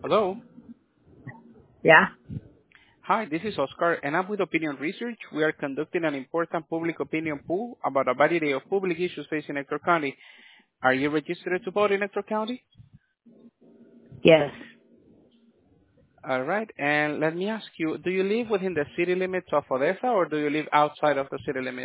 Hello. Yeah. Hi, this is Oscar, and I'm with Opinion Research. We are conducting an important public opinion poll about a variety of public issues facing Ector County. Are you registered to vote in Ector County? Yes. All right, and let me ask you, do you live within the city limits of Odessa, or do you live outside of the city limit?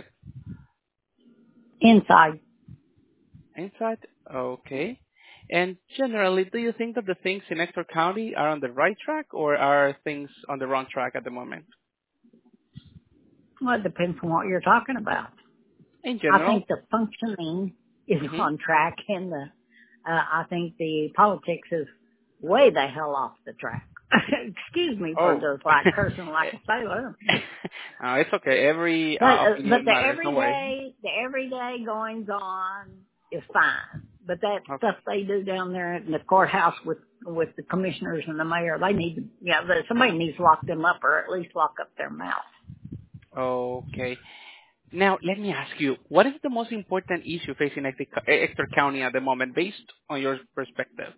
Inside. Inside? Okay. And generally, do you think that the things in Ector County are on the right track, or are things on the wrong track at the moment? Well, it depends on what you're talking about. In I general? think the functioning is Mm-hmm. on track and I think the politics is way the hell off the track. Excuse me for Oh. just like cursing like a sailor. It's okay. Every But opinion matters. Don't worry. the everyday goings on is fine. But that Okay. stuff they do down there in the courthouse with the commissioners and the mayor, they need to, somebody needs to lock them up or at least lock up their mouth. Okay. Now, let me ask you, what is the most important issue facing Ector County at the moment, based on your perspective?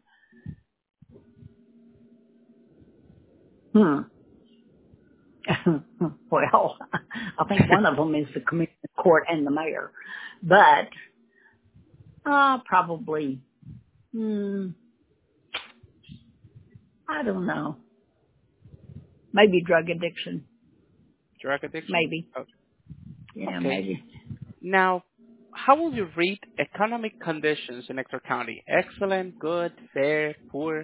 Hmm. Well, I think one of them is the commissioner court and the mayor, but probably, I don't know. Maybe drug addiction. Drug addiction? Maybe. Yeah, Okay. maybe. Now, how would you rate economic conditions in Ector County? Excellent, good, fair, poor?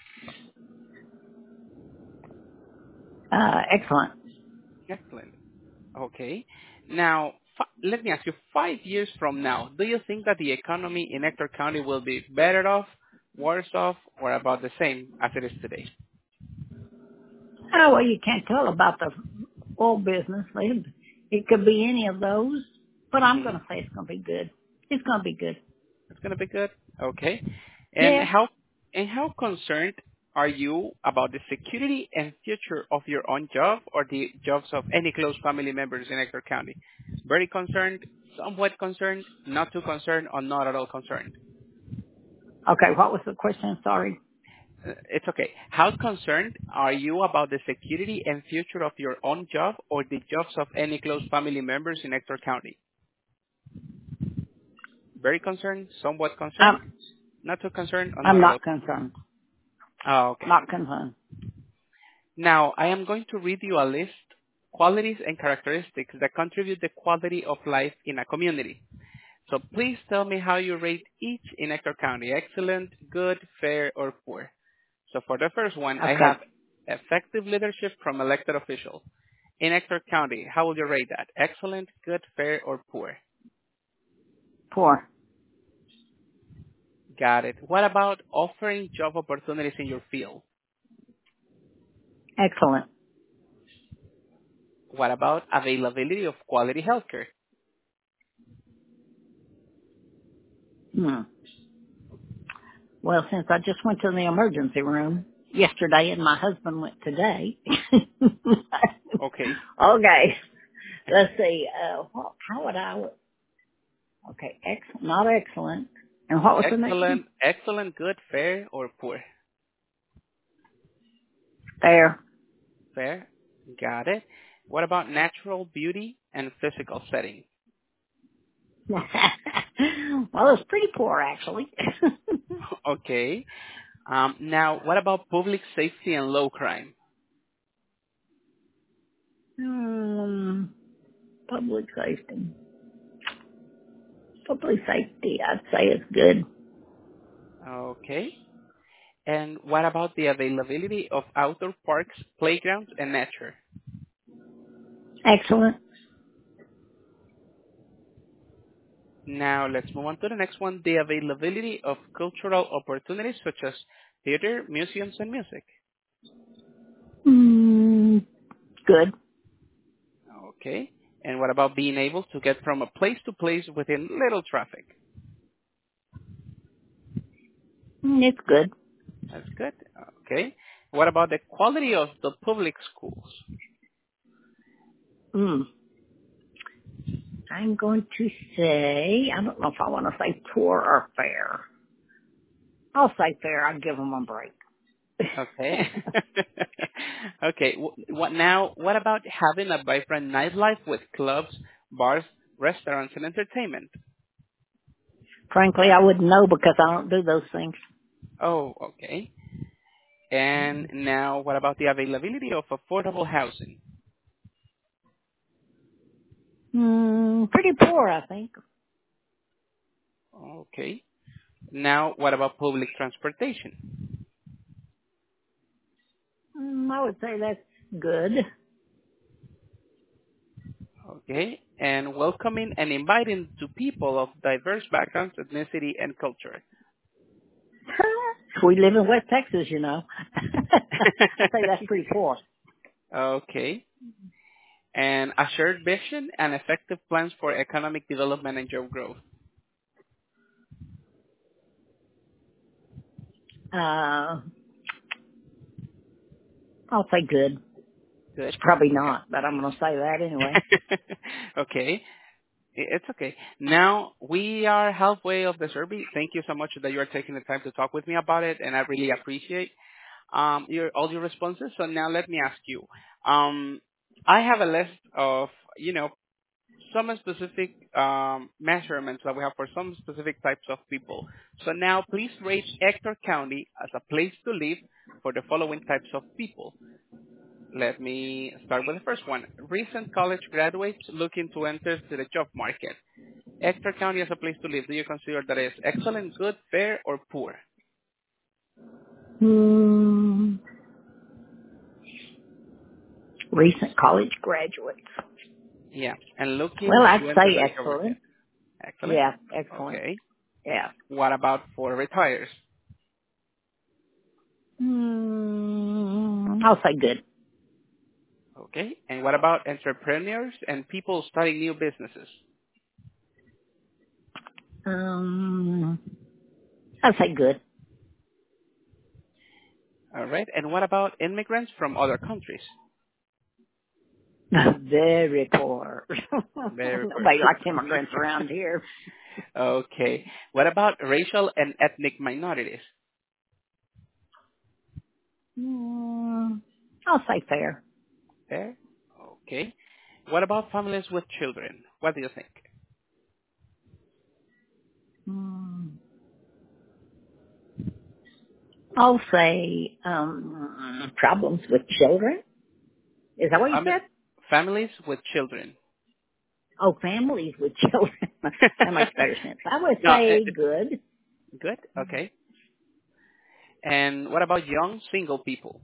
Excellent. Excellent. Okay. Now, let me ask you, 5 years from now, do you think that the economy in Ector County will be better off, worse off, or about the same as it is today? Oh, well, you can't tell about the oil business. It could be any of those, but I'm Hmm. going to say it's going to be good. It's going to be good. It's gonna be good. Okay. And Yeah. how concerned are you about the security and future of your own job or the jobs of any close family members in Ector County? Very concerned, somewhat concerned, not too concerned, or not at all concerned? Okay, what was the question? Sorry. It's okay. How concerned are you about the security and future of your own job or the jobs of any close family members in Ector County? Very concerned, somewhat concerned, not too concerned, or I'm not at all? not concerned. Oh, okay. Not concerned. Now, I am going to read you a list, qualities and characteristics that contribute the quality of life in a community. So please tell me how you rate each in Ector County. Excellent, good, fair, or poor. So for the first one, I Okay. have effective leadership from elected officials. In Ector County, how would you rate that? Excellent, good, fair, or poor? Poor. Got it. What about offering job opportunities in your field? Excellent. What about availability of quality healthcare? Hmm. Well, since I just went to the emergency room yesterday and my husband went today. Okay. Okay. Let's see. How would I? Okay. Not excellent. And what was the next one? Excellent, good, fair, or poor? Fair. Fair. Got it. What about natural beauty and physical setting? Well, it's pretty poor actually. Okay. Now, what about public safety and low crime? Hmm. Public safety. Public safety, I'd say is good. Okay. And what about the availability of outdoor parks, playgrounds, and nature? Excellent. Now, let's move on to the next one, the availability of cultural opportunities such as theater, museums, and music. Hmm. Good. Okay. And what about being able to get from a place to place within little traffic? It's good. That's good. Okay. What about the quality of the public schools? Hmm. I'm going to say, I don't know if I want to say poor or fair. I'll say fair. I'll give them a break. Okay. Okay. What now? What about having a vibrant nightlife with clubs, bars, restaurants, and entertainment? Frankly, I wouldn't know because I don't do those things. Oh, okay. And now, what about the availability of affordable housing? Pretty poor, I think. Okay. Now, what about public transportation? I would say that's good. Okay. And welcoming and inviting to people of diverse backgrounds, ethnicity, and culture. We live in West Texas, you know. I say that's pretty poor. Okay. And a shared vision and effective plans for economic development and job growth. Uh, I'll say good. Good. It's probably Okay. not, but I'm going to say that anyway. Okay. It's okay. Now we are halfway of the survey. Thank you so much that you are taking the time to talk with me about it, and I really appreciate all your responses. So now let me ask you. I have a list of some specific measurements that we have for some specific types of people. So now please rate Hector County as a place to live for the following types of people. Let me start with the first one. Recent college graduates looking to enter to the job market. Hector County as a place to live, do you consider that is excellent, good, fair, or poor? Hmm. Recent college graduates. Yeah, and looking Well, I'd to enter say to the job market. excellent. Excellent. Yeah, excellent. Okay. Yeah. What about for retires? I'll say good. Okay. And what about entrepreneurs and people starting new businesses? I'll say good. All right. And what about immigrants from other countries? Very poor. Very poor. Nobody likes immigrants around here. Okay. What about racial and ethnic minorities? I'll say fair. Fair. Okay. What about families with children? What do you think? Hmm. I'll say problems with children. Is that what you Fam- said? Families with children. Oh, families with children. That makes better sense. I would No, say good. good. Okay. And what about young single people?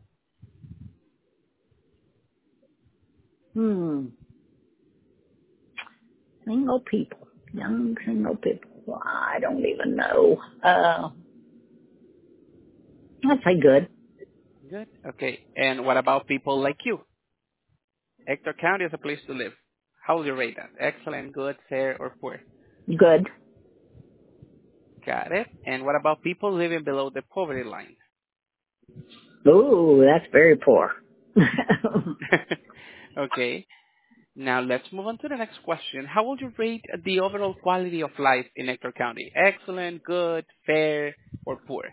Single people. Young single people. Well, I don't even know. I'd say good. Good. Okay. And what about people like you? Hector County is a place to live. How will you rate that? Excellent, good, fair, or poor? Good. Got it. And what about people living below the poverty line? Ooh, that's very poor. Okay. Now let's move on to the next question. How would you rate the overall quality of life in Hector County? Excellent, good, fair, or poor?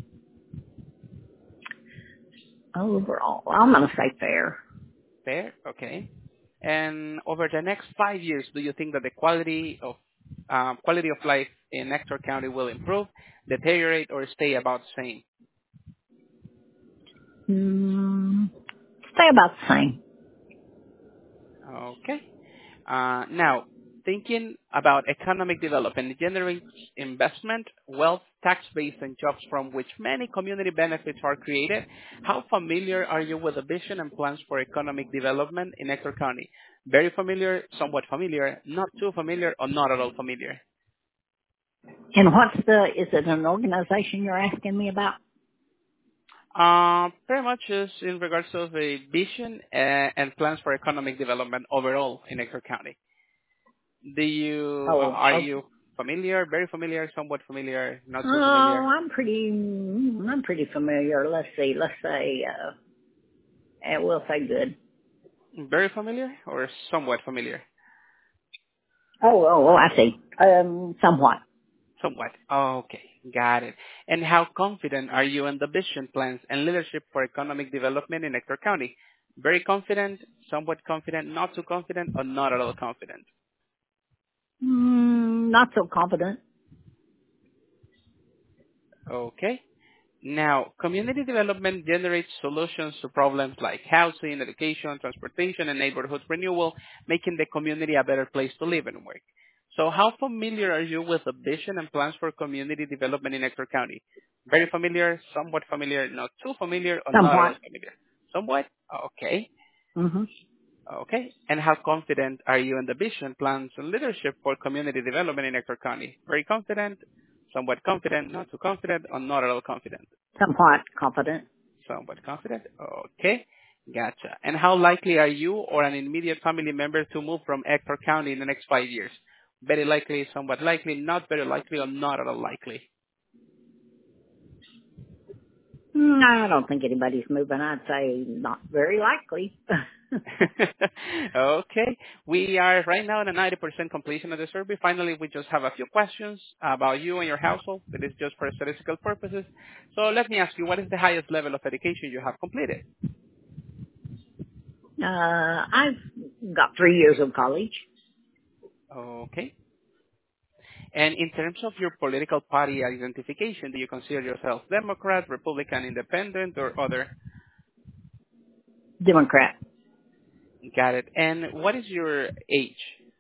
Overall, I'm going to say fair. Fair, okay. And over the next 5 years, do you think that the quality of life in Hector County will improve, deteriorate, or stay about the same? Stay about the same. Okay. Now, thinking about economic development, it generates investment, wealth, tax base, and jobs from which many community benefits are created. How familiar are you with the vision and plans for economic development in Hector County? Very familiar, somewhat familiar, not too familiar, or not at all familiar? And is it an organization you're asking me about? Pretty much is in regards of a vision and plans for economic development overall in Hector County. Are Oh, you familiar, very familiar, somewhat familiar, not too familiar? oh, I'm pretty familiar. Let's see. Let's say, we'll say good. Very familiar or somewhat familiar? Oh, I see. Somewhat. Somewhat. Okay, Got it. And how confident are you in the vision plans and leadership for economic development in Ector County? Very confident, somewhat confident, not too confident, or not at all confident? Not so confident. Okay. Now, community development generates solutions to problems like housing, education, transportation, and neighborhood renewal, making the community a better place to live and work. So how familiar are you with the vision and plans for community development in Ector County? Very familiar, somewhat familiar, not too familiar, or not at all Somewhat. familiar? Somewhat? Okay. Hmm. Okay. And how confident are you in the vision, plans, and leadership for community development in Ector County? Very confident, somewhat confident, not too confident, or not at all confident? Somewhat confident. Somewhat confident. Okay. Gotcha. And how likely are you or an immediate family member to move from Ector County in the next 5 years? Very likely, somewhat likely, not very likely, or not at all likely? I don't think anybody's moving. I'd say not very likely. Okay. We are right now at a 90% completion of the survey. Finally, we just have a few questions about you and your household. It is just for statistical purposes. So let me ask you, what is the highest level of education you have completed? I've got 3 years of college. Okay. And in terms of your political party identification, do you consider yourself Democrat, Republican, Independent, or other? Democrat. Got it. And what is your age?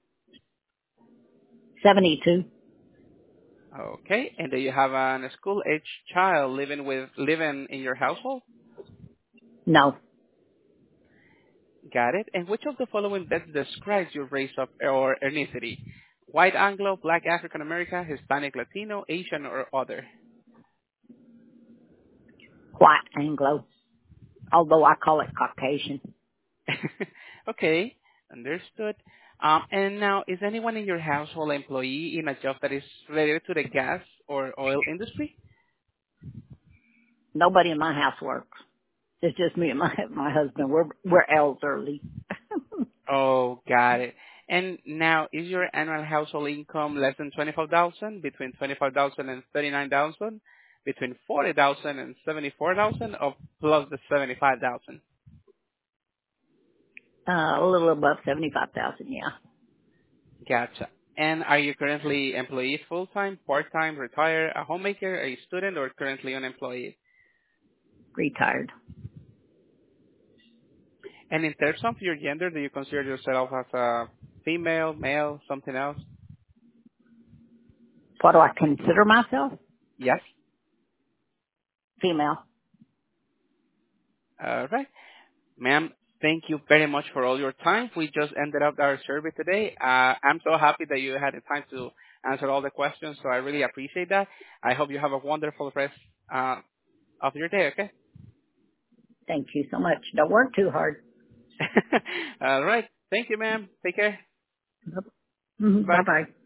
72. Okay. And do you have a school-age child living in your household? No. Got it. And which of the following best describes your race or ethnicity? White Anglo, Black African American, Hispanic Latino, Asian, or other? White Anglo. Although I call it Caucasian. Okay, understood. And now, is anyone in your household employee in a job that is related to the gas or oil industry? Nobody in my house works. It's just me and my husband. We're elderly. Oh, got it. And now, is your annual household income less than 25,000, between 25,000 and 39,000, between 40,000 and 74,000, or plus the 75,000? A little above 75,000. Yeah. Gotcha. And are you currently employed full-time, part-time, retired, a homemaker, a student, or currently unemployed? Retired. And in terms of your gender, do you consider yourself as a female, male, something else? What do I consider myself? Yes. Female. All right. Ma'am, thank you very much for all your time. We just ended up our survey today. I'm so happy that you had the time to answer all the questions, so I really appreciate that. I hope you have a wonderful rest of your day, okay? Thank you so much. Don't work too hard. All right. Thank you, ma'am. Take care. Bye Bye. bye.